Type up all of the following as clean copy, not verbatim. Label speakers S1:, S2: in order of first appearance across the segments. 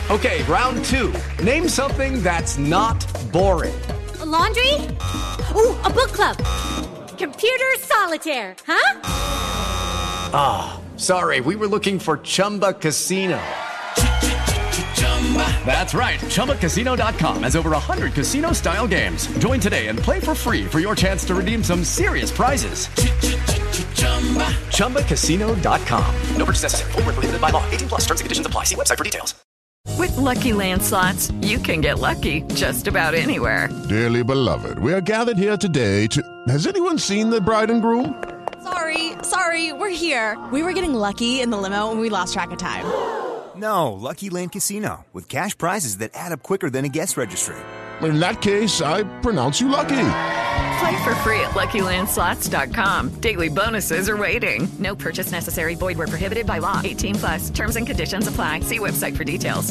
S1: Okay, round two. Name something that's not boring.
S2: A laundry? Ooh, a book club. Computer solitaire, huh?
S1: Ah, sorry, we were looking for Chumba Casino. That's right, ChumbaCasino.com has over 100 casino-style games. Join today and play for free for your chance to redeem some serious prizes. ChumbaCasino.com. No purchase necessary. Void where prohibited by law. 18 plus. Terms and conditions apply. See website for details.
S3: With Lucky Land Slots, you can get lucky just about anywhere.
S4: Dearly beloved, we are gathered here today to... Has anyone seen the bride and groom?
S5: Sorry, we're here. We were getting lucky in the limo and we lost track of time.
S6: No, Lucky Land Casino, with cash prizes that add up quicker than a guest registry.
S4: In that case, I pronounce you lucky.
S3: Play for free at LuckyLandSlots.com. Daily bonuses are waiting. No purchase necessary. Void where prohibited by law. 18 plus. Terms and conditions apply. See website for details.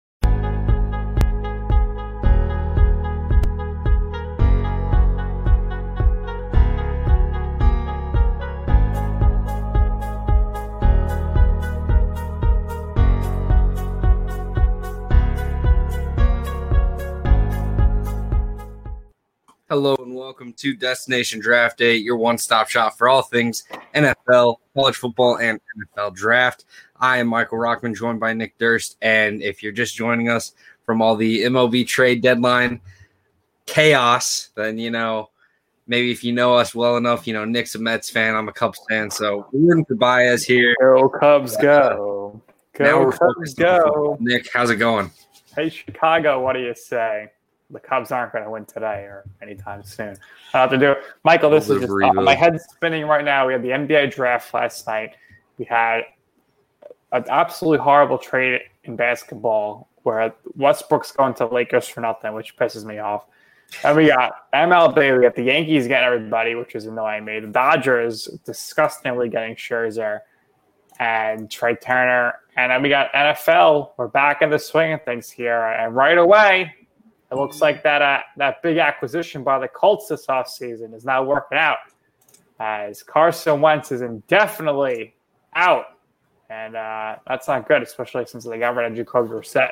S7: Hello and welcome to Destination Draft Day, your one-stop shop for all things NFL, college football, and NFL draft. I am Michael Rockman, joined by Nick Durst, and if you're just joining us from all the MLB trade deadline chaos, then, maybe if you know us well enough, Nick's a Mets fan, I'm a Cubs fan, so we're rooting for Baez here.
S8: Go Cubs, go. Go Cubs, go.
S7: Nick, how's it going?
S8: Hey, Chicago, what do you say? The Cubs aren't going to win today or anytime soon. I have to do it. Michael, this is just my head's spinning right now. We had the NBA draft last night. We had an absolutely horrible trade in basketball where Westbrook's going to Lakers for nothing, which pisses me off. And we got MLB. We got the Yankees getting everybody, which is annoying me. The Dodgers disgustingly getting Scherzer and Trey Turner. And then we got NFL. We're back in the swing of things here. And right away, it looks like that big acquisition by the Colts this offseason is now working out as Carson Wentz is indefinitely out. And that's not good, especially since they got rid of Jacoby Brissett.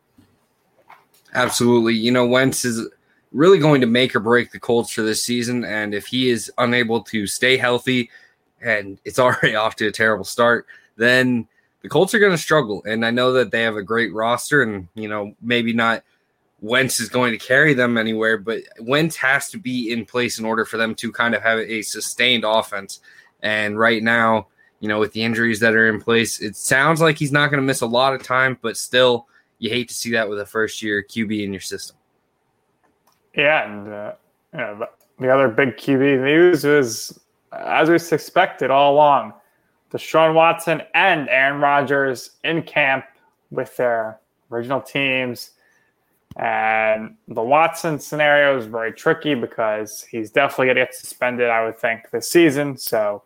S7: Absolutely. Wentz is really going to make or break the Colts for this season. And if he is unable to stay healthy, and it's already off to a terrible start, then the Colts are going to struggle. And I know that they have a great roster and, maybe not Wentz is going to carry them anywhere, but Wentz has to be in place in order for them to kind of have a sustained offense. And right now, with the injuries that are in place, it sounds like he's not going to miss a lot of time, but still, you hate to see that with a first-year QB in your system.
S8: Yeah, and the other big QB news was, as we suspected all along, Deshaun Watson and Aaron Rodgers in camp with their original teams. And the Watson scenario is very tricky because he's definitely going to get suspended, I would think, this season. So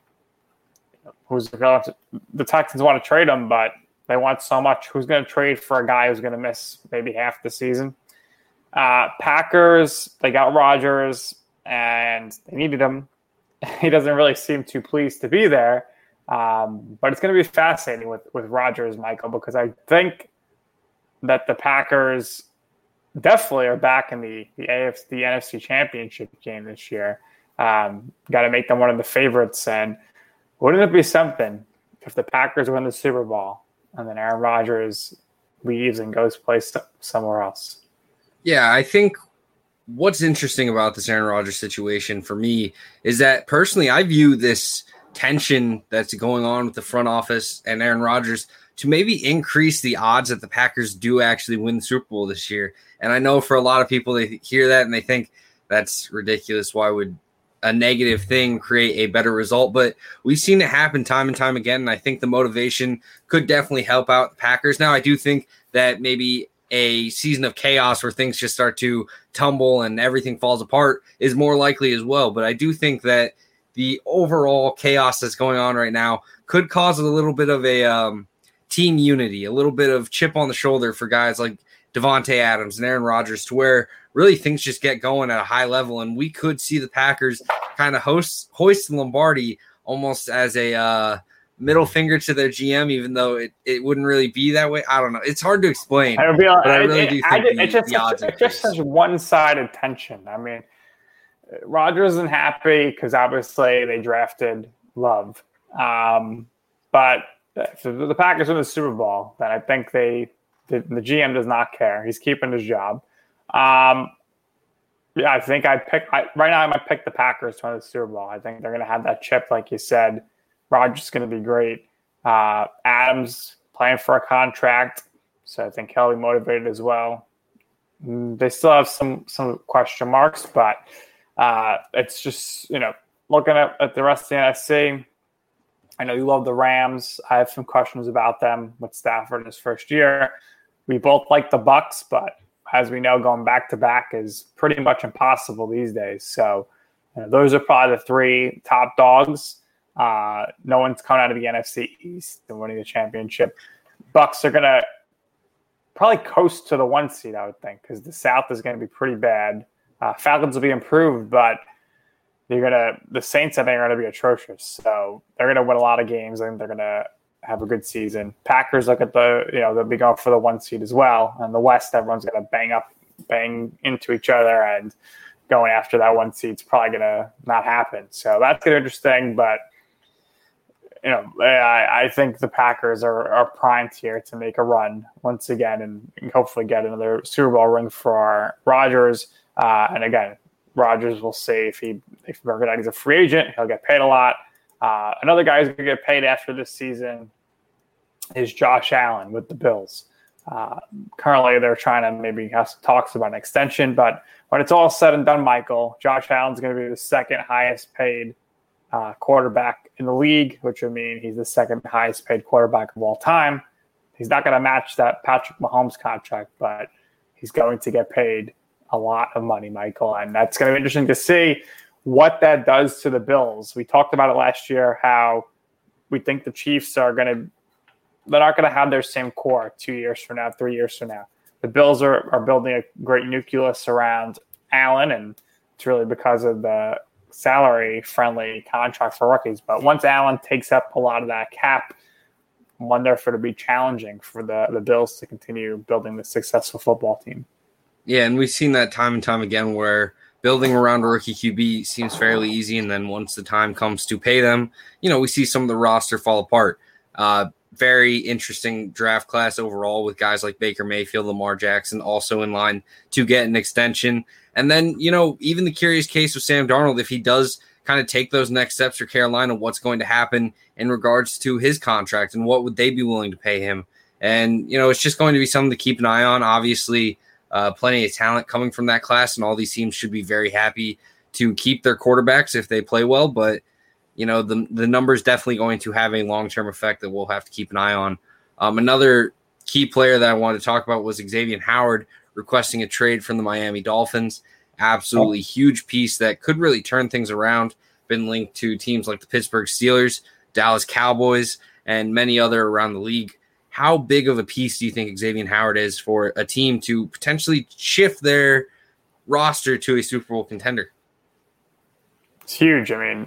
S8: the Texans want to trade him, but they want so much. Who's going to trade for a guy who's going to miss maybe half the season? Packers, they got Rodgers, and they needed him. He doesn't really seem too pleased to be there. But it's going to be fascinating with Rodgers, Michael, because I think that the Packers definitely are back in the NFC Championship game this year. Got to make them one of the favorites. And wouldn't it be something if the Packers win the Super Bowl and then Aaron Rodgers leaves and goes play somewhere else?
S7: Yeah, I think what's interesting about this Aaron Rodgers situation for me is that personally I view this tension that's going on with the front office and Aaron Rodgers to maybe increase the odds that the Packers do actually win the Super Bowl this year. And I know for a lot of people, they hear that and they think that's ridiculous. Why would a negative thing create a better result? But we've seen it happen time and time again. And I think the motivation could definitely help out the Packers. Now, I do think that maybe a season of chaos where things just start to tumble and everything falls apart is more likely as well. But I do think that the overall chaos that's going on right now could cause a little bit of a team unity, a little bit of chip on the shoulder for guys like Devontae Adams and Aaron Rodgers, to where really things just get going at a high level. And we could see the Packers kind of hoist the Lombardi almost as a middle finger to their GM, even though it wouldn't really be that way. I don't know. It's hard to explain.
S8: But I really do think it's just such one-sided tension. I mean, Rodgers isn't happy because obviously they drafted Love. But if the Packers win the Super Bowl, then I think the GM does not care. He's keeping his job. Yeah, I think right now I might pick the Packers to win the Super Bowl. I think they're going to have that chip, like you said. Rodgers is going to be great. Adams playing for a contract, so I think he'll be motivated as well. They still have some question marks, but it's just, looking at the rest of the NFC. I know you love the Rams. I have some questions about them with Stafford in his first year. We both like the Bucs, but as we know, going back-to-back is pretty much impossible these days. So those are probably the three top dogs. No one's coming out of the NFC East and winning the championship. Bucs are going to probably coast to the 1 seed, I would think, because the South is going to be pretty bad. Falcons will be improved, but the Saints, I think, are going to be atrocious. So they're going to win a lot of games. I think they're going to have a good season. Packers look at they'll be going for the 1 seed as well. And the West, everyone's going to bang into each other, and going after that 1 seed is probably going to not happen. So that's going to be interesting. But, I think the Packers are primed here to make a run once again and hopefully get another Super Bowl ring for Rodgers. And again, Rodgers will see if he's a free agent, he'll get paid a lot. Another guy who's going to get paid after this season is Josh Allen with the Bills. Currently, they're trying to maybe have some talks about an extension, but when it's all said and done, Michael, Josh Allen's going to be the second highest paid quarterback in the league, which would mean he's the second highest paid quarterback of all time. He's not going to match that Patrick Mahomes contract, but he's going to get paid a lot of money, Michael, and that's going to be interesting to see what that does to the Bills. We talked about it last year, how we think the Chiefs they're not going to have their same core 2 years from now, 3 years from now. The Bills are building a great nucleus around Allen, and it's really because of the salary-friendly contract for rookies. But once Allen takes up a lot of that cap, I wonder if it'll be challenging for the Bills to continue building the successful football team.
S7: Yeah, and we've seen that time and time again where building around a rookie QB seems fairly easy, and then once the time comes to pay them, we see some of the roster fall apart. Very interesting draft class overall with guys like Baker Mayfield, Lamar Jackson also in line to get an extension. And then, even the curious case with Sam Darnold, if he does kind of take those next steps for Carolina, what's going to happen in regards to his contract and what would they be willing to pay him? And, it's just going to be something to keep an eye on. Obviously, plenty of talent coming from that class, and all these teams should be very happy to keep their quarterbacks if they play well. But, the number is definitely going to have a long-term effect that we'll have to keep an eye on. Another key player that I wanted to talk about was Xavier Howard requesting a trade from the Miami Dolphins. Absolutely huge piece that could really turn things around. Been linked to teams like the Pittsburgh Steelers, Dallas Cowboys, and many other around the league. How big of a piece do you think Xavier Howard is for a team to potentially shift their roster to a Super Bowl contender?
S8: It's huge. I mean,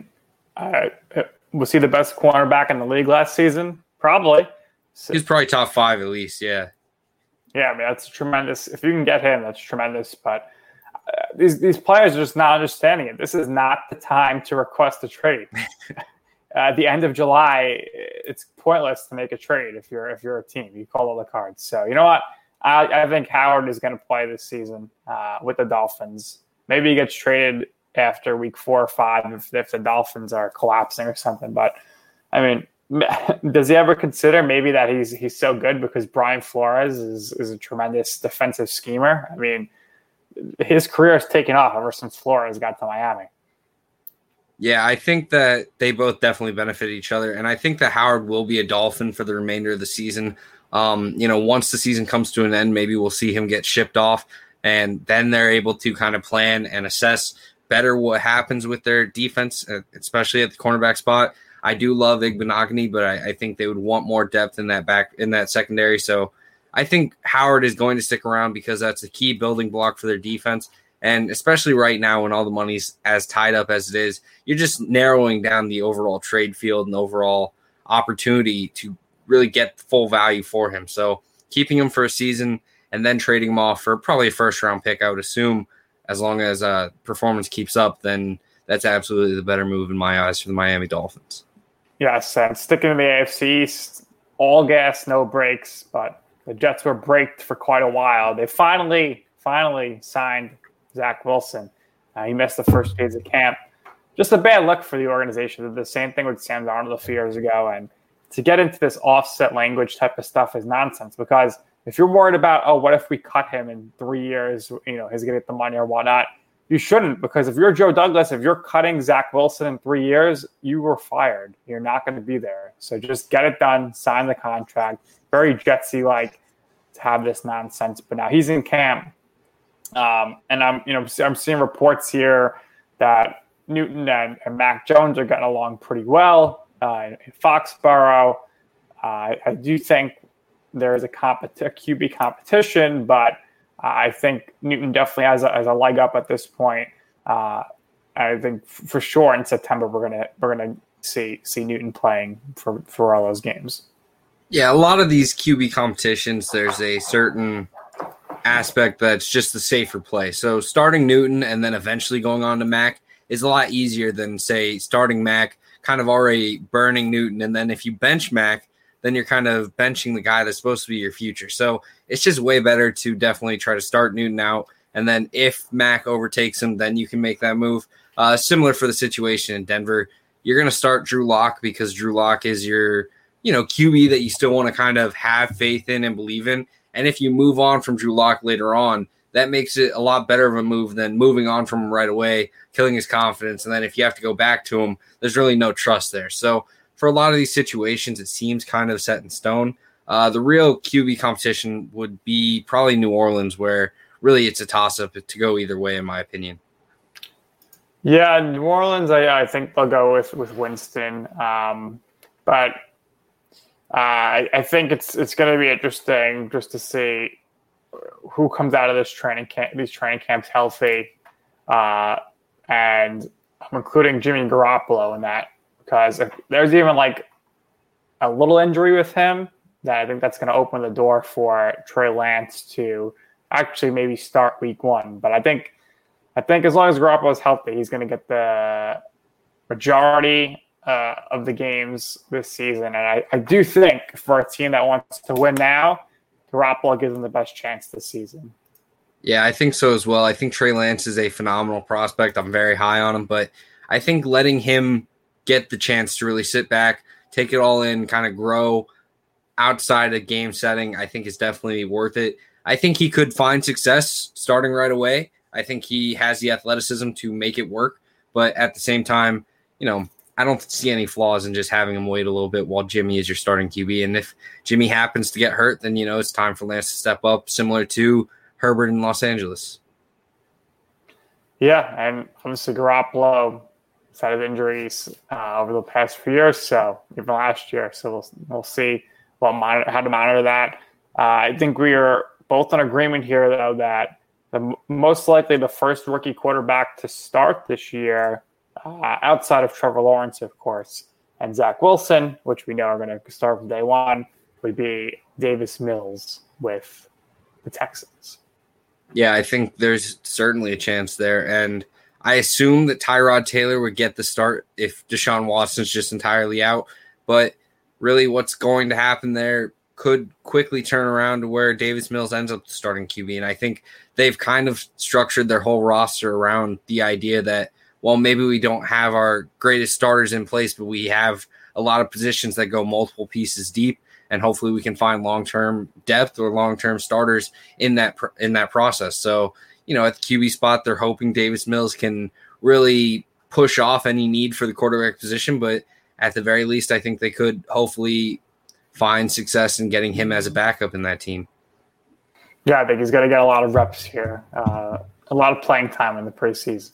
S8: was he the best cornerback in the league last season? Probably.
S7: He's probably top 5 at least, yeah.
S8: Yeah, I mean, that's tremendous. If you can get him, that's tremendous. But these players are just not understanding it. This is not the time to request a trade. At the end of July, it's pointless to make a trade if you're a team. You call all the cards. So you know what? I think Howard is going to play this season with the Dolphins. Maybe he gets traded after week 4 or 5 if the Dolphins are collapsing or something. But I mean, does he ever consider maybe that he's so good because Brian Flores is a tremendous defensive schemer? I mean, his career has taken off ever since Flores got to Miami.
S7: Yeah, I think that they both definitely benefit each other, and I think that Howard will be a Dolphin for the remainder of the season. Once the season comes to an end, maybe we'll see him get shipped off, and then they're able to kind of plan and assess better what happens with their defense, especially at the cornerback spot. I do love Igbinoghene, but I think they would want more depth in that secondary. So I think Howard is going to stick around because that's a key building block for their defense. And especially right now when all the money's as tied up as it is, you're just narrowing down the overall trade field and overall opportunity to really get full value for him. So keeping him for a season and then trading him off for probably a first-round pick, I would assume, as long as performance keeps up, then that's absolutely the better move in my eyes for the Miami Dolphins.
S8: Yes, and sticking to the AFC East, all gas, no brakes, but the Jets were braked for quite a while. They finally signed Zach Wilson. He missed the first days of camp. Just a bad look for the organization. Did the same thing with Sam Darnold a few years ago. And to get into this offset language type of stuff is nonsense, because if you're worried about, what if we cut him in 3 years, he's going to get the money or whatnot, you shouldn't, because if you're Joe Douglas, if you're cutting Zach Wilson in 3 years, you were fired. You're not going to be there. So just get it done, sign the contract. Very Jetsy-like to have this nonsense. But now he's in camp. And I'm seeing reports here that Newton and Mac Jones are getting along pretty well in Foxborough. I do think there is a QB competition, but I think Newton definitely has a leg up at this point. I think for sure in September we're gonna see Newton playing for all those games.
S7: Yeah, a lot of these QB competitions, there's a certain aspect that's just the safer play. So starting Newton and then eventually going on to Mac is a lot easier than, say, starting Mac, kind of already burning Newton, and then if you bench Mac, then you're kind of benching the guy that's supposed to be your future. So it's just way better to definitely try to start Newton out, and then if Mac overtakes him, then you can make that move. Similar for the situation in Denver, you're going to start Drew Lock because Drew Lock is your QB that you still want to kind of have faith in and believe in. And if you move on from Drew Lock later on, that makes it a lot better of a move than moving on from him right away, killing his confidence. And then if you have to go back to him, there's really no trust there. So for a lot of these situations, it seems kind of set in stone. The real QB competition would be probably New Orleans, where really it's a toss-up to go either way, in my opinion.
S8: Yeah, New Orleans, I think they'll go with Winston. But I think it's going to be interesting just to see who comes out of these training camps healthy. And I'm including Jimmy Garoppolo in that, because if there's even like a little injury with him, that I think that's going to open the door for Trey Lance to actually maybe start week 1. But I think as long as Garoppolo is healthy, he's going to get the majority of the games this season. And I do think for a team that wants to win now, Garoppolo gives them the best chance this season.
S7: Yeah, I think so as well. I think Trey Lance is a phenomenal prospect. I'm very high on him, but I think letting him get the chance to really sit back, take it all in, kind of grow outside a game setting, I think is definitely worth it. I think he could find success starting right away. I think he has the athleticism to make it work, but at the same time, I don't see any flaws in just having him wait a little bit while Jimmy is your starting QB. And if Jimmy happens to get hurt, then, it's time for Lance to step up, similar to Herbert in Los Angeles.
S8: Yeah, and obviously Garoppolo has had injuries over the past few years, so even last year. So we'll see how to monitor that. I think we are both in agreement here, though, that most likely the first rookie quarterback to start this year, outside of Trevor Lawrence, of course, and Zach Wilson, which we know are going to start from day one, would be Davis Mills with the Texans.
S7: Yeah, I think there's certainly a chance there. And I assume that Tyrod Taylor would get the start if Deshaun Watson's just entirely out. But really what's going to happen there could quickly turn around to where Davis Mills ends up starting QB. And I think they've kind of structured their whole roster around the idea that, well, maybe we don't have our greatest starters in place, but we have a lot of positions that go multiple pieces deep, and hopefully we can find long-term depth or long-term starters in that process. So, at the QB spot, they're hoping Davis Mills can really push off any need for the quarterback position, but at the very least, I think they could hopefully find success in getting him as a backup in that team.
S8: Yeah, I think he's going to get a lot of reps here, a lot of playing time in the preseason.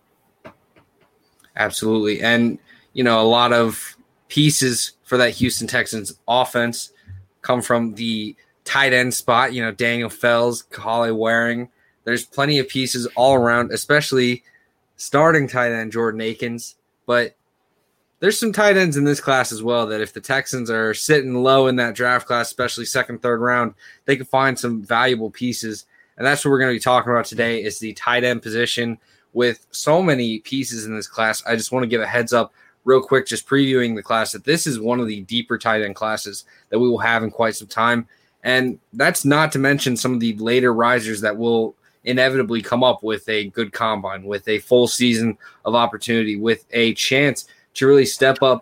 S7: Absolutely. And, a lot of pieces for that Houston Texans offense come from the tight end spot, Daniel Fells, Kahale Waring. There's plenty of pieces all around, especially starting tight end Jordan Akins. But, there's some tight ends in this class as well that if the Texans are sitting low in that draft class, especially second, third round, they can find some valuable pieces. And that's what we're going to be talking about today is the tight end position. With so many pieces in this class, I just want to give a heads up real quick, just previewing the class, that this is one of the deeper tight end classes that we will have in quite some time. And that's not to mention some of the later risers that will inevitably come up with a good combine, with a full season of opportunity, with a chance to really step up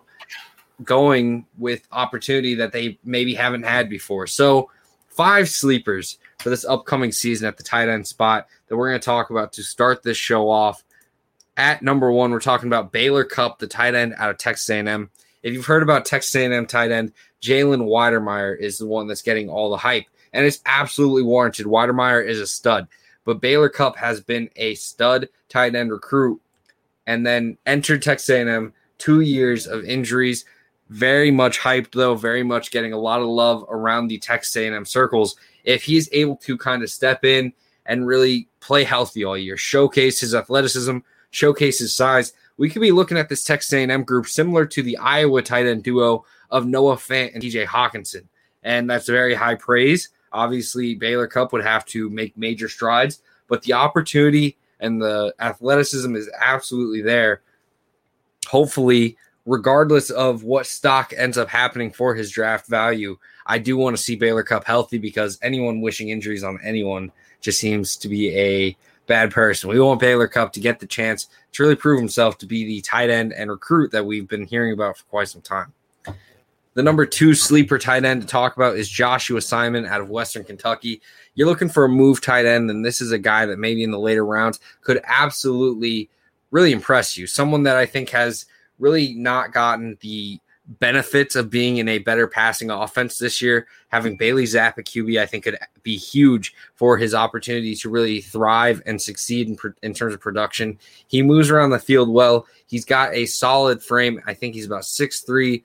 S7: going with opportunity that they maybe haven't had before. So 5 sleepers for this upcoming season at the tight end spot that we're going to talk about to start this show off. At number 1, we're talking about Baylor Cupp, the tight end out of Texas A&M. If you've heard about Texas A&M tight end, Jalen Wydermyer is the one that's getting all the hype, and it's absolutely warranted. Wydermyer is a stud, but Baylor Cupp has been a stud tight end recruit and then entered Texas A&M, 2 years of injuries, very much hyped though, very much getting a lot of love around the Texas A&M circles. If he's able to kind of step in and really play healthy all year, showcase his athleticism, showcase his size, we could be looking at this Texas A&M group similar to the Iowa tight end duo of Noah Fant and TJ Hawkinson. And that's very high praise. Obviously, Baylor Cupp would have to make major strides, but the opportunity and the athleticism is absolutely there. Hopefully, regardless of what stock ends up happening for his draft value, I do want to see Baylor Cupp healthy, because anyone wishing injuries on anyone just seems to be a bad person. We want Baylor Cupp to get the chance to really prove himself to be the tight end and recruit that we've been hearing about for quite some time. The number 2 sleeper tight end to talk about is Joshua Simon out of Western Kentucky. You're looking for a move tight end, and this is a guy that maybe in the later rounds could absolutely really impress you. Someone that I think has really not gotten the benefits of being in a better passing offense this year. Having Bailey Zappe at QB, I think, could be huge for his opportunity to really thrive and succeed in terms of production. He moves around the field well. He's got a solid frame. I think he's about 6'3",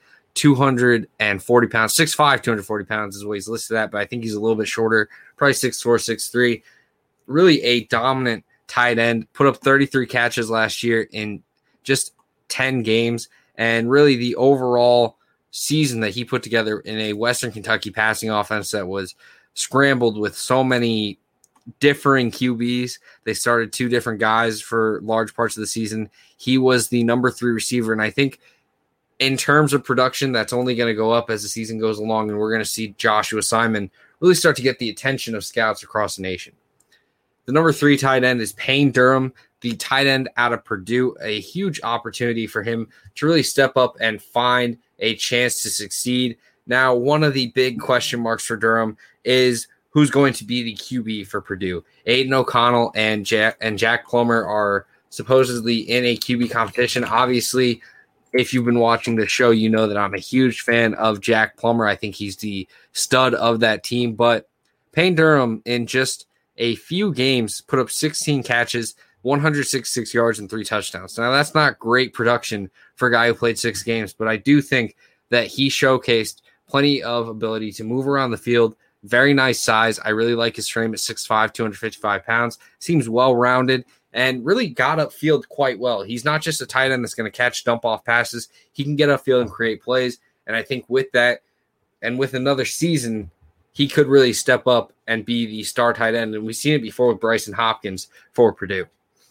S7: 240 pounds, 6'5", 240 pounds is what he's listed at, but I think he's a little bit shorter, probably 6'4", 6'3". Really a dominant tight end. Put up 33 catches last year in just 10 games. And really the overall season that he put together in a Western Kentucky passing offense that was scrambled with so many differing QBs. They started 2 different guys for large parts of the season. He was the number 3 receiver. And I think in terms of production, that's only going to go up as the season goes along. And we're going to see Joshua Simon really start to get the attention of scouts across the nation. The number 3 tight end is Payne Durham, the tight end out of Purdue. A huge opportunity for him to really step up and find a chance to succeed. Now, one of the big question marks for Durham is who's going to be the QB for Purdue. Aiden O'Connell and Jack Plummer are supposedly in a QB competition. Obviously, if you've been watching the show, you know that I'm a huge fan of Jack Plummer. I think he's the stud of that team. But Payne Durham, in just a few games, put up 16 catches, 166 yards, and 3 touchdowns. Now, that's not great production for a guy who played 6 games, but I do think that he showcased plenty of ability to move around the field. Very nice size. I really like his frame at 6'5", 255 pounds. Seems well-rounded and really got upfield quite well. He's not just a tight end that's going to catch dump-off passes. He can get upfield and create plays, and I think with that and with another season, he could really step up and be the star tight end, and we've seen it before with Bryson Hopkins for Purdue.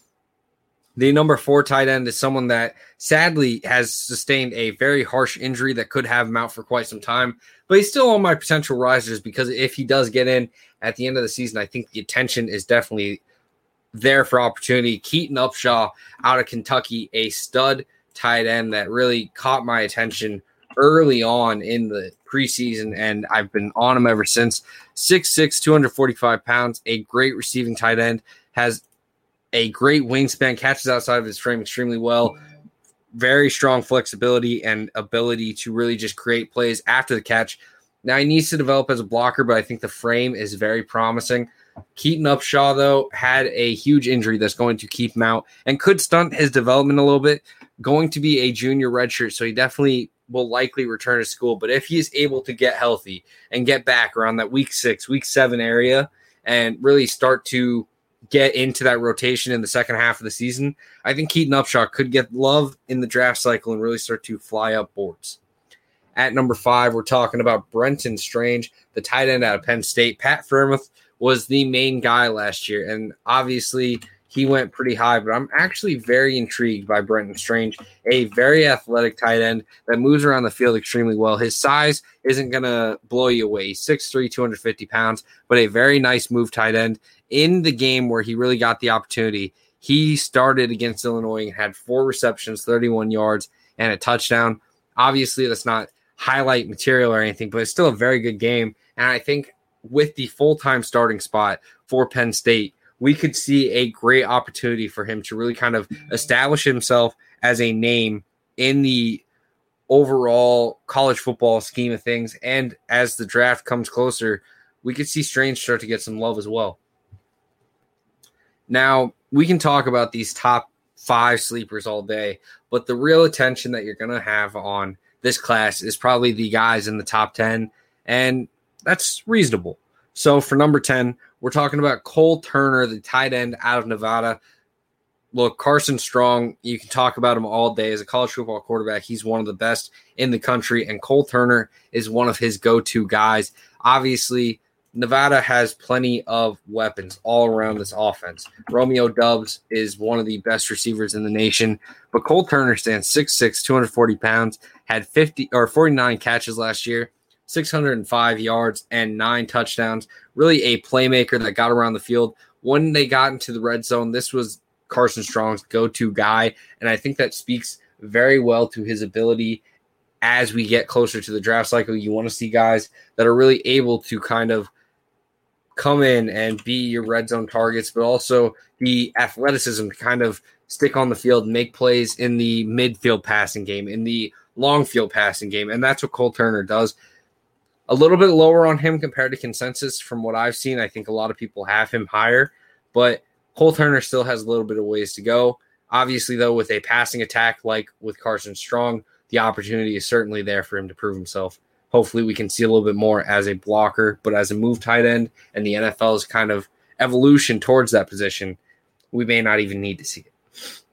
S7: The number 4 tight end is someone that sadly has sustained a very harsh injury that could have him out for quite some time, but he's still on my potential risers because if he does get in at the end of the season, I think the attention is definitely there for opportunity. Keaton Upshaw out of Kentucky, a stud tight end that really caught my attention early on in the preseason, and I've been on him ever since. 6'6", 245 pounds, a great receiving tight end, has a great wingspan, catches outside of his frame extremely well, very strong flexibility and ability to really just create plays after the catch. Now, he needs to develop as a blocker, but I think the frame is very promising. Keaton Upshaw, though, had a huge injury that's going to keep him out and could stunt his development a little bit. Going to be a junior redshirt, so he definitely will likely return to school. But if he is able to get healthy and get back around that week 6, week 7 area and really start to get into that rotation in the second half of the season, I think Keaton Upshaw could get love in the draft cycle and really start to fly up boards. At number 5, we're talking about Brenton Strange, the tight end out of Penn State. Pat Freiermuth was the main guy last year, and obviously he went pretty high, but I'm actually very intrigued by Brenton Strange, a very athletic tight end that moves around the field extremely well. His size isn't going to blow you away. He's 6'3", 250 pounds, but a very nice move tight end. In the game where he really got the opportunity, he started against Illinois and had 4 receptions, 31 yards, and a touchdown. Obviously, that's not highlight material or anything, but it's still a very good game. And I think with the full-time starting spot for Penn State, we could see a great opportunity for him to really kind of establish himself as a name in the overall college football scheme of things. And as the draft comes closer, we could see Strange start to get some love as well. Now, we can talk about these top 5 sleepers all day, but the real attention that you're going to have on this class is probably the guys in the top 10, and that's reasonable. So for number 10, we're talking about Cole Turner, the tight end out of Nevada. Look, Carson Strong, you can talk about him all day. As a college football quarterback, he's one of the best in the country, and Cole Turner is one of his go-to guys. Obviously, Nevada has plenty of weapons all around this offense. Romeo Doubs is one of the best receivers in the nation, but Cole Turner stands 6'6", 240 pounds, had 49 catches last year, 605 yards, and 9 touchdowns. Really a playmaker that got around the field. When they got into the red zone, this was Carson Strong's go-to guy, and I think that speaks very well to his ability as we get closer to the draft cycle. You want to see guys that are really able to kind of come in and be your red zone targets, but also the athleticism to kind of stick on the field and make plays in the midfield passing game, in the long field passing game, and that's what Cole Turner does. A little bit lower on him compared to consensus from what I've seen. I think a lot of people have him higher, but Cole Turner still has a little bit of ways to go. Obviously, though, with a passing attack like with Carson Strong, the opportunity is certainly there for him to prove himself. Hopefully we can see a little bit more as a blocker, but as a move tight end and the NFL's kind of evolution towards that position, we may not even need to see it.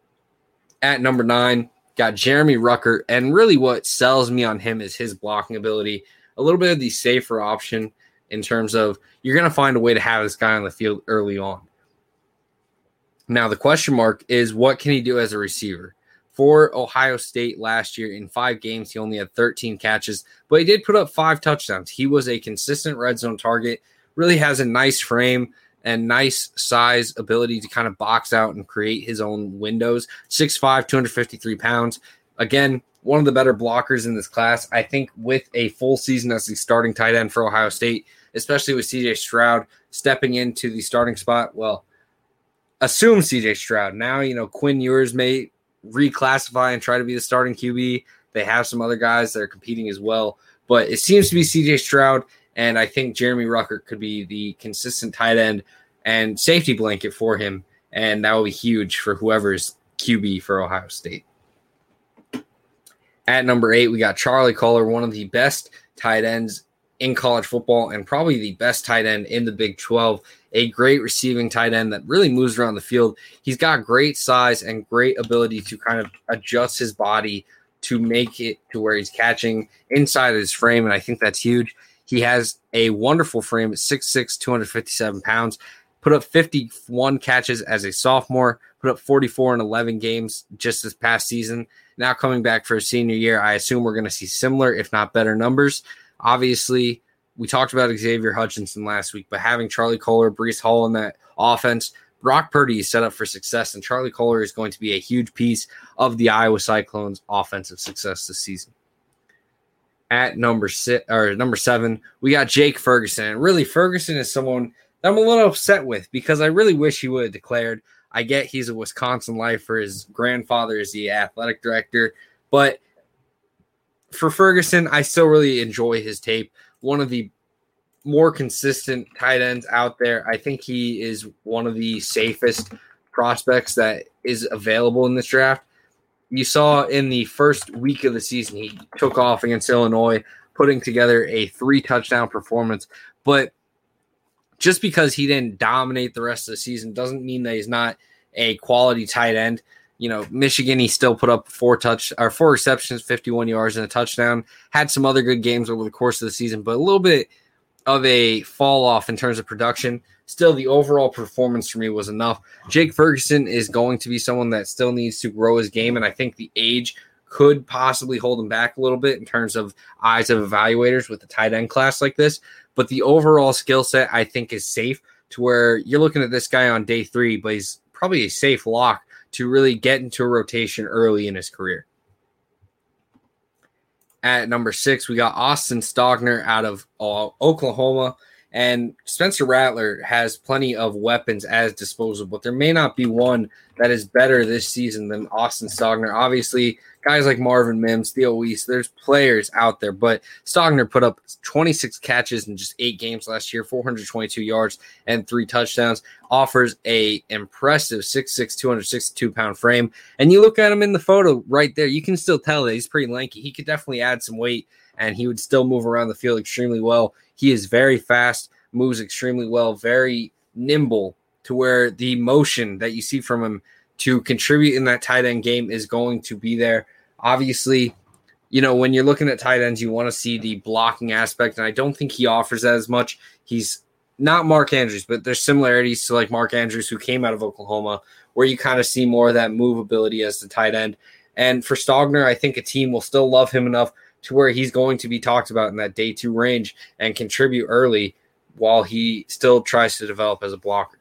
S7: At number 9, got Jeremy Ruckert, and really what sells me on him is his blocking ability. A little bit of the safer option in terms of you're going to find a way to have this guy on the field early on. Now, the question mark is what can he do as a receiver? For Ohio State last year, in 5 games, he only had 13 catches, but he did put up 5 touchdowns. He was a consistent red zone target, really has a nice frame and nice size ability to kind of box out and create his own windows. 6'5", 253 pounds. Again, one of the better blockers in this class. I think with a full season as the starting tight end for Ohio State, especially with C.J. Stroud stepping into the starting spot, well, assume C.J. Stroud. Now, Quinn Ewers may reclassify and try to be the starting QB. They have some other guys that are competing as well, but it seems to be CJ Stroud, and I think Jeremy Ruckert could be the consistent tight end and safety blanket for him, and that will be huge for whoever's QB for Ohio State. At number 8, we got Charlie Kolar, one of the best tight ends in college football and probably the best tight end in the Big 12. A great receiving tight end that really moves around the field. He's got great size and great ability to kind of adjust his body to make it to where he's catching inside of his frame, and I think that's huge. He has a wonderful frame at 6'6", 257 pounds, put up 51 catches as a sophomore, put up 44 in 11 games just this past season. Now coming back for a senior year, I assume we're going to see similar, if not better, numbers. Obviously, we talked about Xavier Hutchinson last week, but having Charlie Kolar, Breece Hall in that offense, Brock Purdy is set up for success, and Charlie Kolar is going to be a huge piece of the Iowa Cyclones' offensive success this season. At number 7, we got Jake Ferguson. And really, Ferguson is someone that I'm a little upset with because I really wish he would have declared. I get he's a Wisconsin lifer. His grandfather is the athletic director, but for Ferguson, I still really enjoy his tape. One of the more consistent tight ends out there. I think he is one of the safest prospects that is available in this draft. You saw in the first week of the season, he took off against Illinois, putting together a 3-touchdown performance. But just because he didn't dominate the rest of the season doesn't mean that he's not a quality tight end. You know, Michigan, he still put up 4 receptions, 51 yards, and a touchdown. Had some other good games over the course of the season, but a little bit of a fall off in terms of production. Still, the overall performance for me was enough. Jake Ferguson is going to be someone that still needs to grow his game, and I think the age could possibly hold him back a little bit in terms of eyes of evaluators with a tight end class like this. But the overall skill set, I think, is safe to where you're looking at this guy on day 3, but he's probably a safe lock to really get into a rotation early in his career. At number 6, we got Austin Stogner out of Oklahoma. And Spencer Rattler has plenty of weapons as disposal, but there may not be one that is better this season than Austin Stogner. Obviously, guys like Marvin Mims, Theo Weiss, there's players out there, but Stogner put up 26 catches in just 8 games last year, 422 yards and 3 touchdowns, offers a impressive 6'6", 262-pound frame. And you look at him in the photo right there, you can still tell that he's pretty lanky. He could definitely add some weight, and he would still move around the field extremely well. He is very fast, moves extremely well, very nimble, to where the motion that you see from him to contribute in that tight end game is going to be there. Obviously, you know, when you're looking at tight ends, you want to see the blocking aspect, and I don't think he offers that as much. He's not Mark Andrews, but there's similarities to like Mark Andrews, who came out of Oklahoma, where you kind of see more of that movability as the tight end. And for Stogner, I think a team will still love him enough to where he's going to be talked about in that day 2 range and contribute early while he still tries to develop as a blocker.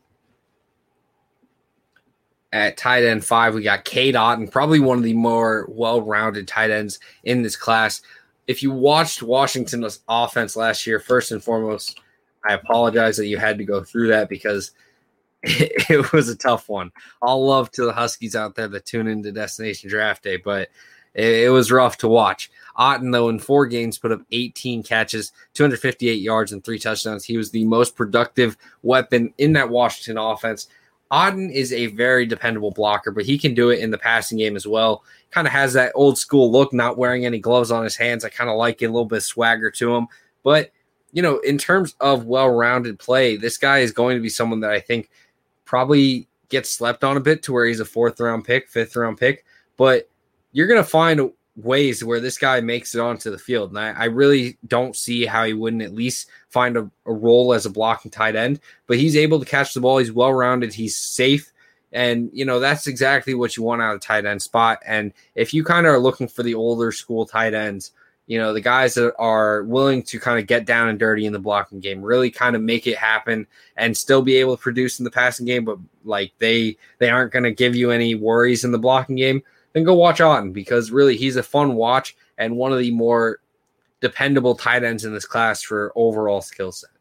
S7: At tight end 5, we got Cade Otton, probably one of the more well-rounded tight ends in this class. If you watched Washington's offense last year, first and foremost, I apologize that you had to go through that because it was a tough one. All love to the Huskies out there that tune into Destination Draft Day, but it was rough to watch. Otton, though, in 4 games, put up 18 catches, 258 yards, and 3 touchdowns. He was the most productive weapon in that Washington offense. Otton is a very dependable blocker, but he can do it in the passing game as well. Kind of has that old school look, not wearing any gloves on his hands. I kind of like it, a little bit of swagger to him. But, you know, in terms of well-rounded play, this guy is going to be someone that I think probably gets slept on a bit to where he's a 4th-round pick, 5th-round pick. But you're going to find ways where this guy makes it onto the field. And I really don't see how he wouldn't at least find a role as a blocking tight end. But he's able to catch the ball. He's well-rounded. He's safe. And, you know, that's exactly what you want out of the tight end spot. And if you kind of are looking for the older school tight ends, you know, the guys that are willing to kind of get down and dirty in the blocking game, really kind of make it happen and still be able to produce in the passing game, but like they aren't going to give you any worries in the blocking game, then go watch Otton, because really he's a fun watch and one of the more dependable tight ends in this class for overall skill set.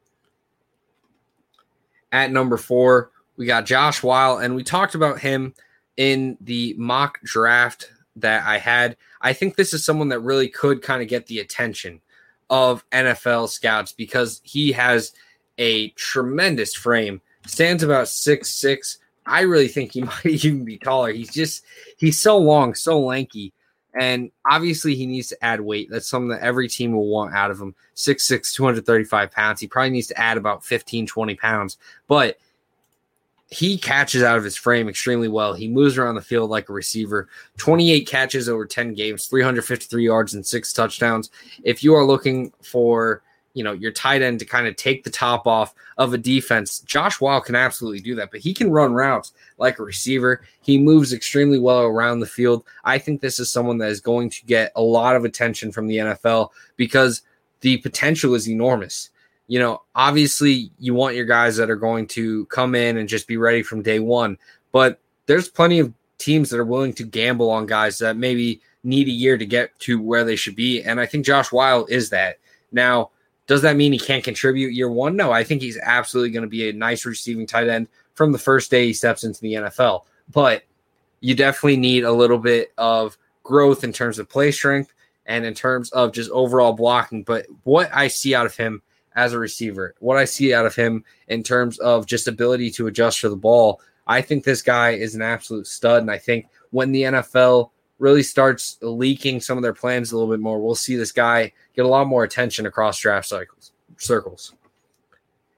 S7: At number 4, we got Josh Whyle, and we talked about him in the mock draft that I had. I think this is someone that really could kind of get the attention of NFL scouts because he has a tremendous frame, stands about 6'6". I really think he might even be taller. He's so long, so lanky. And obviously he needs to add weight. That's something that every team will want out of him. 6'6", 235 pounds. He probably needs to add about 15, 20 pounds. But he catches out of his frame extremely well. He moves around the field like a receiver. 28 catches over 10 games, 353 yards and 6 touchdowns. If you are looking for, you know, your tight end to kind of take the top off of a defense, Josh Whyle can absolutely do that, but he can run routes like a receiver. He moves extremely well around the field. I think this is someone that is going to get a lot of attention from the NFL because the potential is enormous. You know, obviously you want your guys that are going to come in and just be ready from day one, but there's plenty of teams that are willing to gamble on guys that maybe need a year to get to where they should be. And I think Josh Whyle is that. Now, does that mean he can't contribute year one? No, I think he's absolutely going to be a nice receiving tight end from the first day he steps into the NFL. But you definitely need a little bit of growth in terms of play strength and in terms of just overall blocking. But what I see out of him as a receiver, what I see out of him in terms of just ability to adjust for the ball, I think this guy is an absolute stud. And I think when the NFL really starts leaking some of their plans a little bit more, we'll see this guy get a lot more attention across draft circles.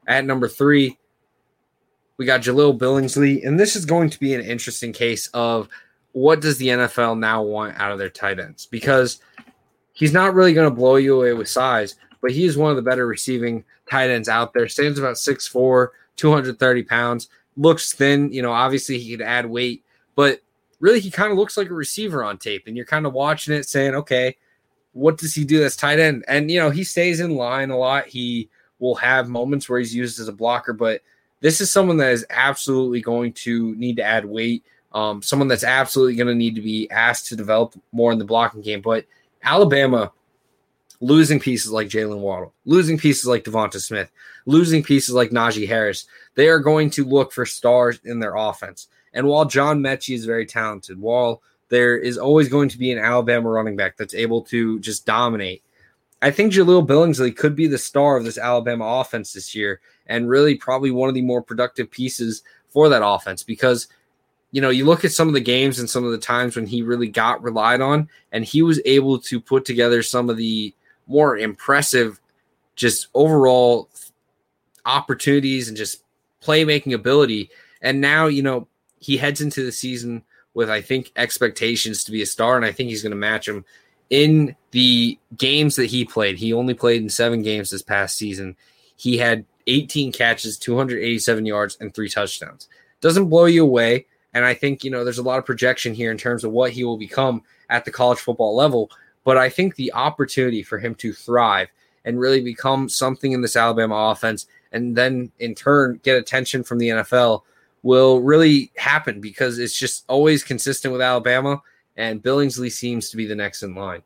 S7: At number 3, we got Jaleel Billingsley, and this is going to be an interesting case of what does the NFL now want out of their tight ends? Because he's not really going to blow you away with size, but he is one of the better receiving tight ends out there. Stands about 6'4", 230 pounds, looks thin. Obviously he could add weight, but really he kind of looks like a receiver on tape, and you're kind of watching it saying, okay, what does he do that's tight end? And, he stays in line a lot. He will have moments where he's used as a blocker, but this is someone that is absolutely going to need to add weight. Someone that's absolutely going to need to be asked to develop more in the blocking game. But Alabama losing pieces like Jalen Waddle, losing pieces like Devonta Smith, losing pieces like Najee Harris, they are going to look for stars in their offense. And while John Mechie is very talented, while there is always going to be an Alabama running back that's able to just dominate, I think Jaleel Billingsley could be the star of this Alabama offense this year and really probably one of the more productive pieces for that offense because, you look at some of the games and some of the times when he really got relied on, and he was able to put together some of the more impressive just overall opportunities and just playmaking ability. And now, he heads into the season with, I think, expectations to be a star, and I think he's going to match him. In the games that he played, he only played in 7 games this past season. He had 18 catches, 287 yards, and 3 touchdowns. Doesn't blow you away, and I think, there's a lot of projection here in terms of what he will become at the college football level, but I think the opportunity for him to thrive and really become something in this Alabama offense and then, in turn, get attention from the NFL will really happen because it's just always consistent with Alabama, and Billingsley seems to be the next in line.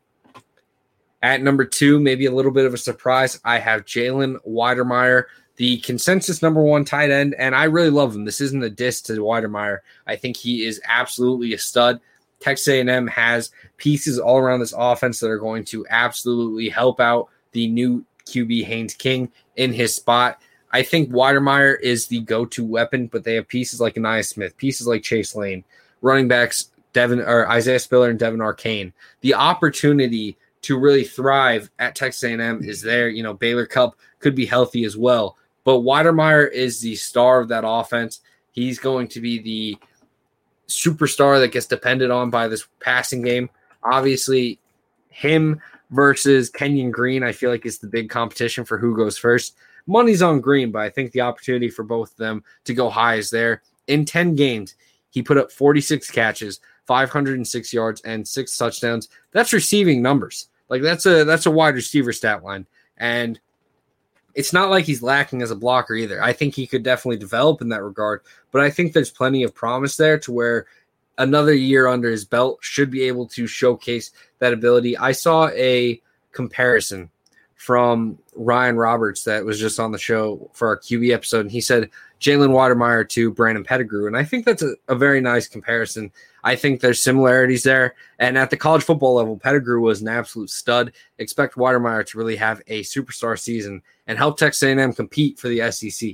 S7: At number 2, maybe a little bit of a surprise, I have Jalen Wydermyer, the consensus number 1 tight end, and I really love him. This isn't a diss to Wydermyer. I think he is absolutely a stud. Texas A&M has pieces all around this offense that are going to absolutely help out the new QB Haynes King in his spot. I think Wydermyer is the go-to weapon, but they have pieces like Ainias Smith, pieces like Chase Lane, running backs Isaiah Spiller and Devin Arcane. The opportunity to really thrive at Texas A&M is there. Baylor Cupp could be healthy as well, but Wydermyer is the star of that offense. He's going to be the superstar that gets depended on by this passing game. Obviously, him versus Kenyon Green, I feel like is the big competition for who goes first. Money's on Green, but I think the opportunity for both of them to go high is there. In 10 games, he put up 46 catches, 506 yards, and 6 touchdowns. That's receiving numbers. Like that's a wide receiver stat line. And it's not like he's lacking as a blocker either. I think he could definitely develop in that regard, but I think there's plenty of promise there to where another year under his belt should be able to showcase that ability. I saw a comparison from Ryan Roberts that was just on the show for our QB episode, and he said Jalen Wydermyer to Brandon Pettigrew, and I think that's a very nice comparison. I think there's similarities there, and at the college football level, Pettigrew was an absolute stud. Expect Wydermyer to really have a superstar season and help Texas A&M compete for the SEC.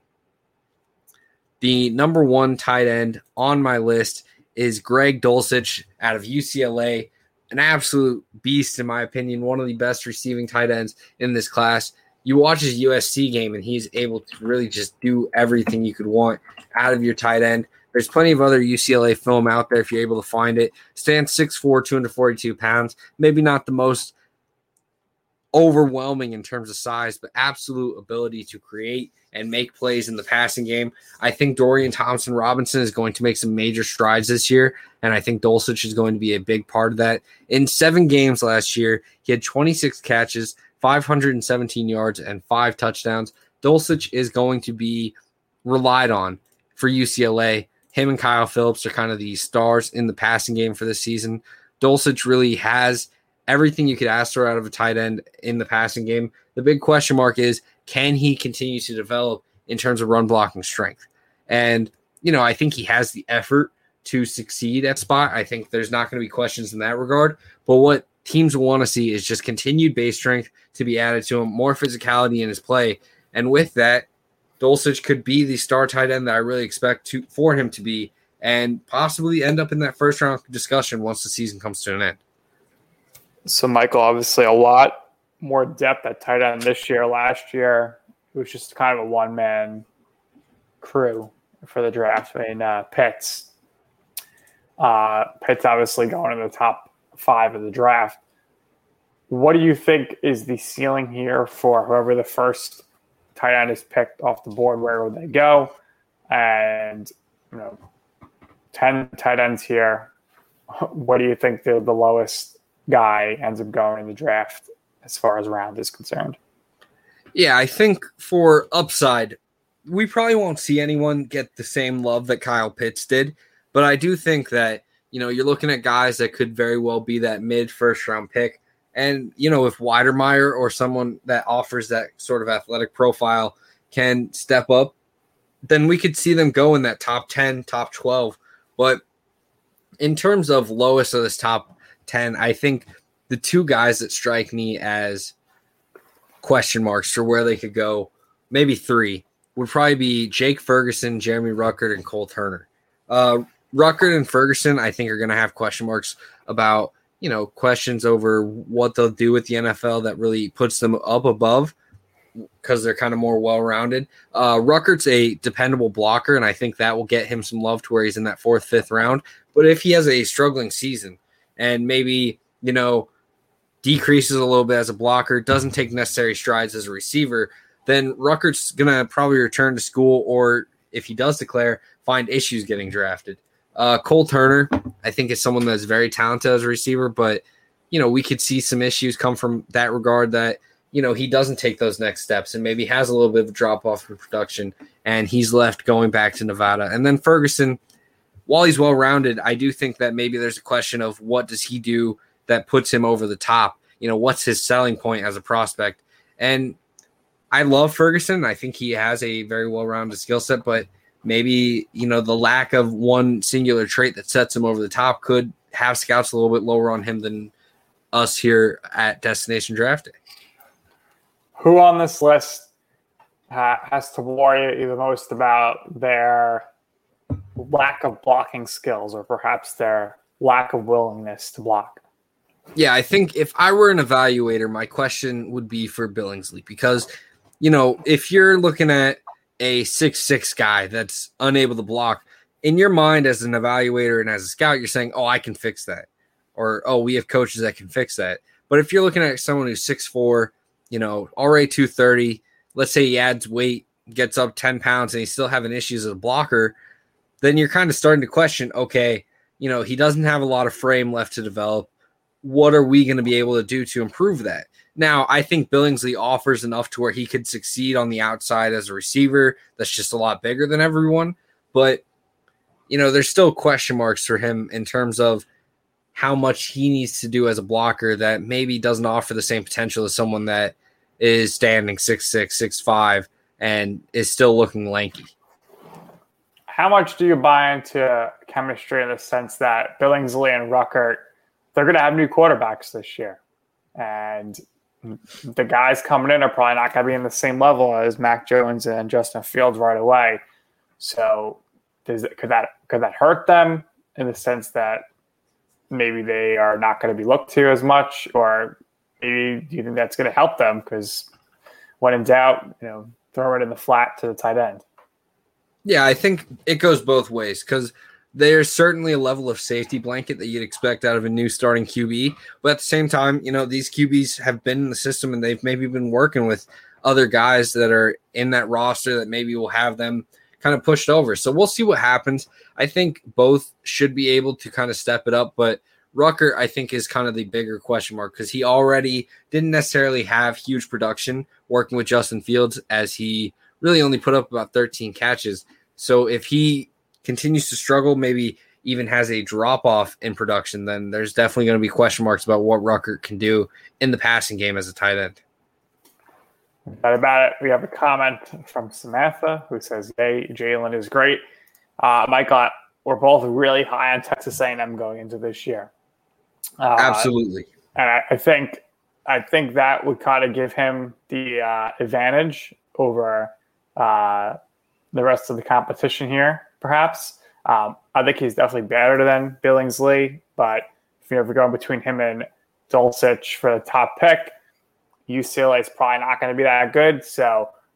S7: The number 1 tight end on my list is Greg Dulcich out of UCLA. An absolute beast, in my opinion, one of the best receiving tight ends in this class. You watch his USC game, and he's able to really just do everything you could want out of your tight end. There's plenty of other UCLA film out there if you're able to find it. Stands 6'4", 242 pounds. Maybe not the most overwhelming in terms of size, but absolute ability to create and make plays in the passing game. I think Dorian Thompson-Robinson is going to make some major strides this year, and I think Dulcich is going to be a big part of that. In 7 games last year, he had 26 catches, 517 yards, and 5 touchdowns. Dulcich is going to be relied on for UCLA. Him and Kyle Phillips are kind of the stars in the passing game for this season. Dulcich really has everything you could ask for out of a tight end in the passing game. The big question mark is, can he continue to develop in terms of run blocking strength? And, I think he has the effort to succeed at spot. I think there's not going to be questions in that regard. But what teams want to see is just continued base strength to be added to him, more physicality in his play. And with that, Dulcich could be the star tight end that I really expect for him to be, and possibly end up in that first round discussion once the season comes to an end.
S8: So, Michael, obviously a lot more depth at tight end this year. Last year, it was just kind of a one-man crew for the draft. I mean, Pitts obviously going in the top 5 of the draft. What do you think is the ceiling here for whoever the first tight end is picked off the board? Where will they go? And 10 tight ends here. What do you think the lowest guy ends up going in the draft as far as round is concerned?
S7: Yeah, I think for upside, we probably won't see anyone get the same love that Kyle Pitts did. But I do think that, you're looking at guys that could very well be that mid-first round pick. And, if Weidermeyer or someone that offers that sort of athletic profile can step up, then we could see them go in that top 10, top 12. But in terms of lowest of this top 10, I think the 2 guys that strike me as question marks for where they could go, maybe 3, would probably be Jake Ferguson, Jeremy Ruckert, and Cole Turner. Ruckert and Ferguson, I think, are going to have question marks about, questions over what they'll do with the NFL that really puts them up above because they're kind of more well-rounded. Ruckert's a dependable blocker, and I think that will get him some love to where he's in that 4th, 5th round. But if he has a struggling season and maybe, decreases a little bit as a blocker, doesn't take necessary strides as a receiver, then Ruckert's going to probably return to school, or if he does declare, find issues getting drafted. Cole Turner, I think, is someone that's very talented as a receiver, but, we could see some issues come from that regard that, he doesn't take those next steps and maybe has a little bit of a drop-off in production, and he's left going back to Nevada. And then Ferguson, while he's well-rounded, I do think that maybe there's a question of what does he do that puts him over the top? What's his selling point as a prospect? And I love Ferguson. I think he has a very well-rounded skill set, but maybe, the lack of one singular trait that sets him over the top could have scouts a little bit lower on him than us here at Destination Draft Day.
S8: Who on this list has to worry you the most about their lack of blocking skills or perhaps their lack of willingness to block?
S7: Yeah, I think if I were an evaluator, my question would be for Billingsley because, if you're looking at a 6'6" guy that's unable to block, in your mind as an evaluator and as a scout, you're saying, oh, I can fix that. Or, oh, we have coaches that can fix that. But if you're looking at someone who's 6'4", already 230, let's say he adds weight, gets up 10 pounds, and he's still having issues as a blocker, then you're kind of starting to question, okay, he doesn't have a lot of frame left to develop. What are we going to be able to do to improve that? Now, I think Billingsley offers enough to where he could succeed on the outside as a receiver that's just a lot bigger than everyone. But, there's still question marks for him in terms of how much he needs to do as a blocker that maybe doesn't offer the same potential as someone that is standing 6'6", 6'5", and is still looking lanky.
S8: How much do you buy into chemistry in the sense that Billingsley and Ruckert, they're going to have new quarterbacks this year? And the guys coming in are probably not going to be in the same level as Mac Jones and Justin Fields right away. So could that hurt them in the sense that maybe they are not going to be looked to as much, or maybe do you think that's going to help them? Because when in doubt, throw it in the flat to the tight end.
S7: Yeah, I think it goes both ways because there's certainly a level of safety blanket that you'd expect out of a new starting QB. But at the same time, these QBs have been in the system and they've maybe been working with other guys that are in that roster that maybe will have them kind of pushed over. So we'll see what happens. I think both should be able to kind of step it up, but Ruckert, I think, is kind of the bigger question mark because he already didn't necessarily have huge production working with Justin Fields as he really only put up about 13 catches. So if he continues to struggle, maybe even has a drop-off in production, then there's definitely going to be question marks about what Ruckert can do in the passing game as a tight end.
S8: About it, we have a comment from Samantha who says, hey, Jalen is great. Michael, we're both really high on Texas A&M going into this year.
S7: Absolutely.
S8: And I think that would kind of give him the advantage over the rest of the competition here, perhaps. I think he's definitely better than Billingsley, but if you're ever going between him and Dulcich for the top pick, UCLA is probably not going to be that good. So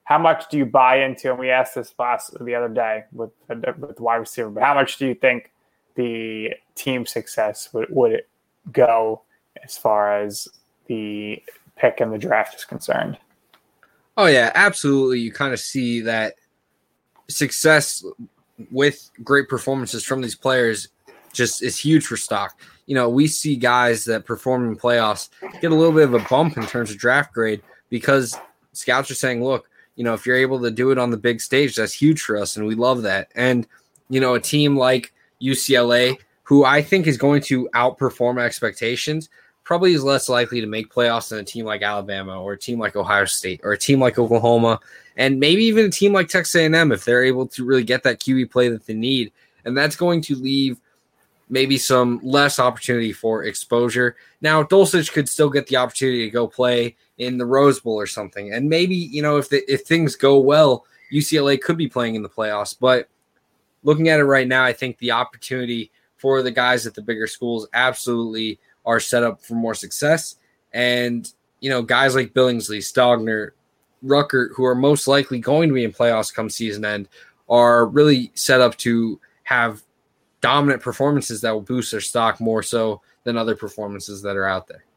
S8: how much do you buy into, and we asked this the other day with the wide receiver, but how much do you think the team success would go as far as the pick in the draft is concerned?
S7: Oh, yeah, absolutely. You kind of see that success with great performances from these players just is huge for stock. We see guys that perform in playoffs get a little bit of a bump in terms of draft grade because scouts are saying, look, if you're able to do it on the big stage, that's huge for us, and we love that. And, a team like UCLA, who I think is going to outperform expectations, probably is less likely to make playoffs than a team like Alabama or a team like Ohio State or a team like Oklahoma, and maybe even a team like Texas A&M if they're able to really get that QB play that they need. And that's going to leave maybe some less opportunity for exposure. Now, Dulcich could still get the opportunity to go play in the Rose Bowl or something. And maybe, if things go well, UCLA could be playing in the playoffs. But looking at it right now, I think the opportunity for the guys at the bigger schools absolutely are set up for more success. And, guys like Billingsley, Stogner, Ruckert, who are most likely going to be in playoffs come season end, are really set up to have dominant performances that will boost their stock more so than other performances that are out there.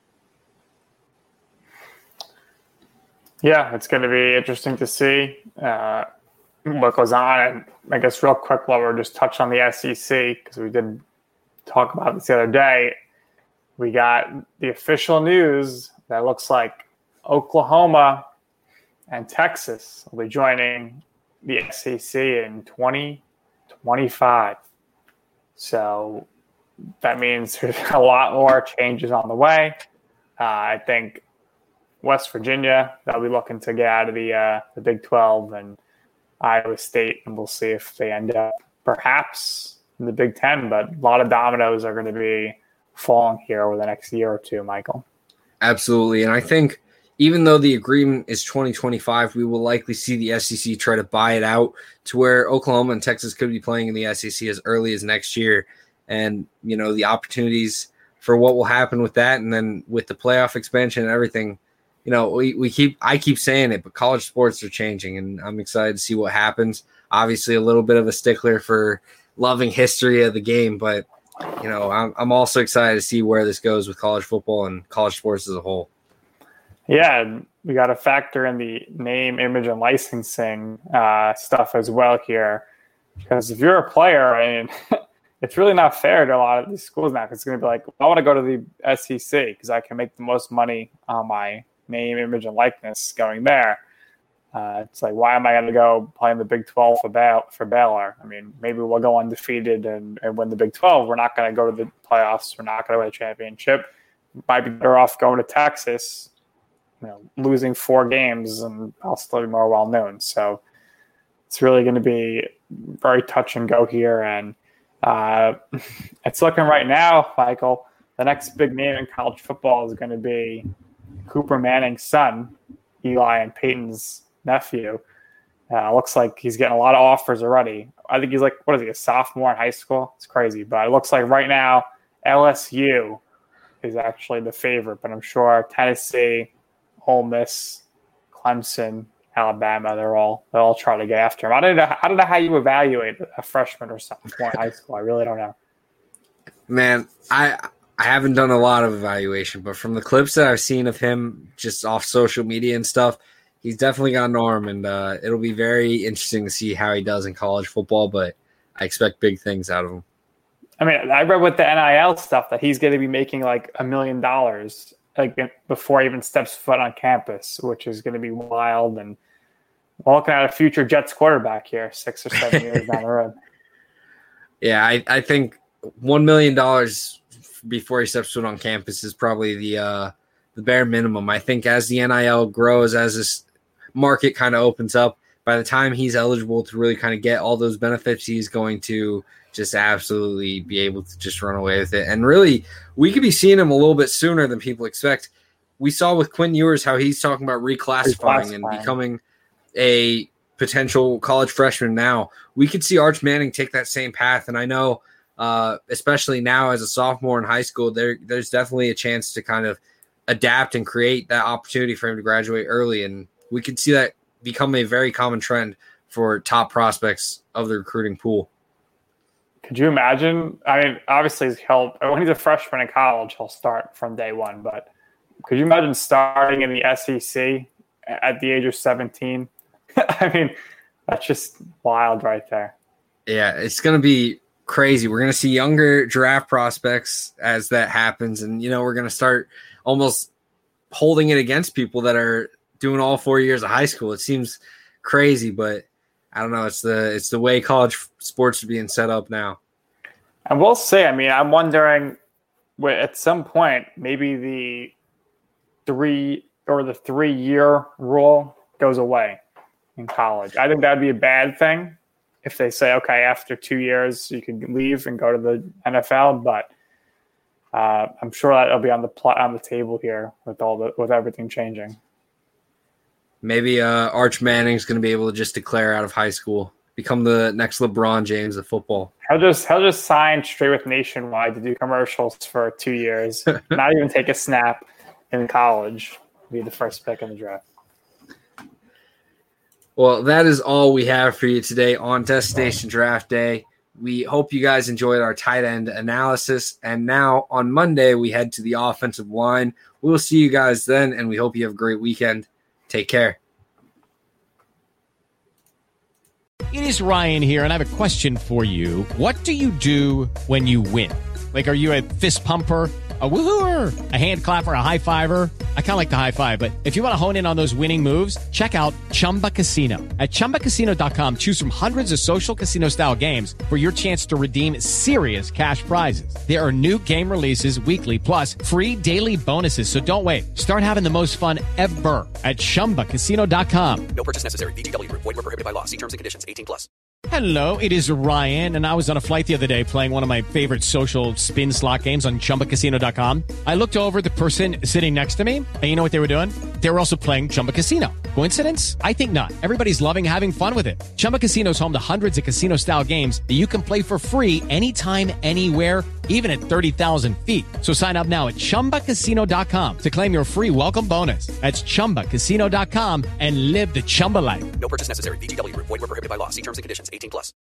S8: Yeah, it's going to be interesting to see what goes on. And I guess real quick, while we're just touch on the SEC, because we did talk about this the other day, we got the official news that looks like Oklahoma and Texas will be joining the SEC in 2025. So that means there's a lot more changes on the way. I think West Virginia, they'll be looking to get out of the Big 12, and Iowa State, and we'll see if they end up perhaps in the Big 10. But a lot of dominoes are going to be falling here over the next year or two, Michael.
S7: Absolutely. And I think even though the agreement is 2025, we will likely see the SEC try to buy it out to where Oklahoma and Texas could be playing in the SEC as early as next year. And, the opportunities for what will happen with that, and then with the playoff expansion and everything, I keep saying it, but college sports are changing, and I'm excited to see what happens. Obviously, a little bit of a stickler for loving history of the game, but I'm also excited to see where this goes with college football and college sports as a whole.
S8: Yeah, we got to factor in the name, image, and licensing stuff as well here, because if you're a player, it's really not fair to a lot of these schools now. It's going to be like, I want to go to the SEC because I can make the most money on my name, image, and likeness going there. It's like, why am I going to go play in the Big 12 for Baylor? Maybe we'll go undefeated and win the Big 12. We're not going to go to the playoffs. We're not going to win a championship. Might be better off going to Texas, losing 4 games, and I'll still be more well known. So it's really going to be very touch and go here. And it's looking right now, Michael, the next big name in college football is going to be Cooper Manning's son, Eli and Peyton's nephew. Looks like he's getting a lot of offers already. I think he's like, a sophomore in high school? It's crazy. But it looks like right now LSU is actually the favorite. But I'm sure Tennessee, Ole Miss, Clemson, Alabama, they'll all try to get after him. I don't know how you evaluate a freshman or sophomore in high school. I really don't know.
S7: Man, I haven't done a lot of evaluation, but from the clips that I've seen of him just off social media and stuff, he's definitely got an arm, and it'll be very interesting to see how he does in college football, but I expect big things out of him.
S8: I read with the NIL stuff that he's going to be making like $1 million before he even steps foot on campus, which is going to be wild. And we're looking at a future Jets quarterback here 6 or 7 years down the road.
S7: Yeah, I think $1 million before he steps foot on campus is probably the bare minimum. I think as the NIL grows, as this market kind of opens up, by the time he's eligible to really kind of get all those benefits, he's going to just absolutely be able to just run away with it. And really, we could be seeing him a little bit sooner than people expect. We saw with Quinn Ewers how he's talking about reclassifying and becoming a potential college freshman now. We could see Arch Manning take that same path. And I know, especially now as a sophomore in high school, there's definitely a chance to kind of adapt and create that opportunity for him to graduate early. And we could see that become a very common trend for top prospects of the recruiting pool.
S8: Could you imagine? I mean, obviously, when he's a freshman in college, he'll start from day one. But could you imagine starting in the SEC at the age of 17? I mean, that's just wild right there.
S7: Yeah, it's going to be crazy. We're going to see younger draft prospects as that happens. And, we're going to start almost holding it against people that are doing all 4 years of high school. It seems crazy, but I don't know. It's the way college sports are being set up now.
S8: And we'll see. I mean, I'm wondering at some point, maybe the 3-year rule goes away in college. I think that'd be a bad thing if they say, okay, after 2 years you can leave and go to the NFL. But I'm sure that'll be on the table here with everything changing.
S7: Maybe Arch Manning's going to be able to just declare out of high school, become the next LeBron James of football.
S8: He'll just sign straight with Nationwide to do commercials for 2 years, not even take a snap in college, be the first pick in the draft.
S7: Well, that is all we have for you today on Destination Draft Day. We hope you guys enjoyed our tight end analysis. And now on Monday, we head to the offensive line. We will see you guys then, and we hope you have a great weekend. Take care.
S9: It is Ryan here, and I have a question for you. What do you do when you win? Like, are you a fist pumper, a woohooer, a hand clapper, a high fiver? I kind of like the high five, but if you want to hone in on those winning moves, check out Chumba Casino. At ChumbaCasino.com, choose from hundreds of social casino-style games for your chance to redeem serious cash prizes. There are new game releases weekly, plus free daily bonuses, so don't wait. Start having the most fun ever at ChumbaCasino.com.
S10: No purchase necessary. VGW. Void where prohibited by law. See terms and conditions. 18+.
S9: Hello, it is Ryan, and I was on a flight the other day playing one of my favorite social spin slot games on ChumbaCasino.com. I looked over at the person sitting next to me, and you know what they were doing? They were also playing Chumba Casino. Coincidence? I think not. Everybody's loving having fun with it. Chumba Casino is home to hundreds of casino-style games that you can play for free anytime, anywhere, even at 30,000 feet. So sign up now at ChumbaCasino.com to claim your free welcome bonus. That's ChumbaCasino.com and live the Chumba life.
S10: No purchase necessary. VGW. Void where prohibited by law. See terms and conditions. 18+.